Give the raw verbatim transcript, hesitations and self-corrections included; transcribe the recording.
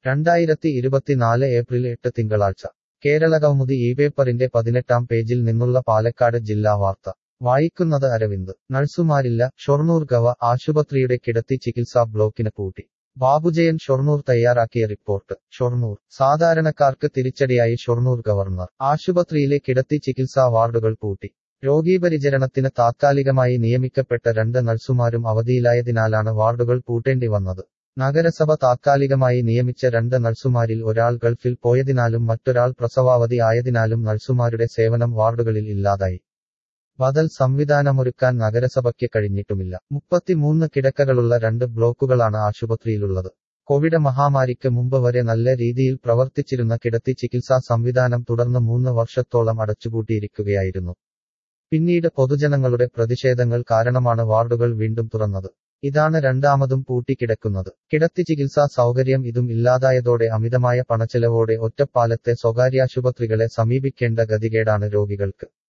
രണ്ടായിരത്തി ഇരുപത്തിനാല് ഏപ്രിൽ എട്ട് തിങ്കളാഴ്ച കേരളകൗമുദി ഈ പേപ്പറിന്റെ പതിനെട്ടാം പേജിൽ നിന്നുള്ള പാലക്കാട് ജില്ലാ വാർത്ത വായിക്കുന്നത് അരവിന്ദ്. നഴ്സുമാരില്ല, ഷൊർണൂർ ഗവ ആശുപത്രിയുടെ കിടത്തി ചികിത്സാ ബ്ലോക്കിന് പൂട്ടി. ബാബുജയൻ ഷൊർണൂർ തയ്യാറാക്കിയ റിപ്പോർട്ട്. ഷൊർണൂർ സാധാരണക്കാർക്ക് തിരിച്ചടിയായി ഷൊർണൂർ ഗവർണർ ആശുപത്രിയിലെ കിടത്തി ചികിത്സാ വാർഡുകൾ പൂട്ടി. രോഗീപരിചരണത്തിന് താത്കാലികമായി നിയമിക്കപ്പെട്ട രണ്ട് നഴ്സുമാരും അവധിയിലായതിനാലാണ് വാർഡുകൾ പൂട്ടേണ്ടി വന്നത്. നഗരസഭ താത്കാലികമായി നിയമിച്ച രണ്ട് നഴ്സുമാരിൽ ഒരാൾ ഗൾഫിൽ പോയതിനാലും മറ്റൊരാൾ പ്രസവാവധി ആയതിനാലും നഴ്സുമാരുടെ സേവനം വാർഡുകളിൽ ഇല്ലാതായി. ബദൽ സംവിധാനമൊരുക്കാൻ നഗരസഭയ്ക്ക് കഴിഞ്ഞിട്ടുമില്ല. മുപ്പത്തിമൂന്ന് കിടക്കകളുള്ള രണ്ട് ബ്ലോക്കുകളാണ് ആശുപത്രിയിലുള്ളത്. കോവിഡ് മഹാമാരിക്ക് മുമ്പ് വരെ നല്ല രീതിയിൽ പ്രവർത്തിച്ചിരുന്ന കിടത്തി ചികിത്സാ സംവിധാനം തുടർന്ന് മൂന്ന് വർഷത്തോളം അടച്ചുപൂട്ടിയിരിക്കുകയായിരുന്നു. പിന്നീട് പൊതുജനങ്ങളുടെ പ്രതിഷേധങ്ങൾ കാരണമാണ് വാർഡുകൾ വീണ്ടും തുറന്നത്. ഇതാണ് രണ്ടാമതും പൂട്ടിക്കിടക്കുന്നത്. കിടത്തി ചികിത്സാ സൗകര്യം ഇതും ഇല്ലാതായതോടെ അമിതമായ പണച്ചെലവോടെ ഒറ്റപ്പാലത്തെ സ്വകാര്യാശുപത്രികളെ സമീപിക്കേണ്ട ഗതികേടാണ് രോഗികൾക്ക്.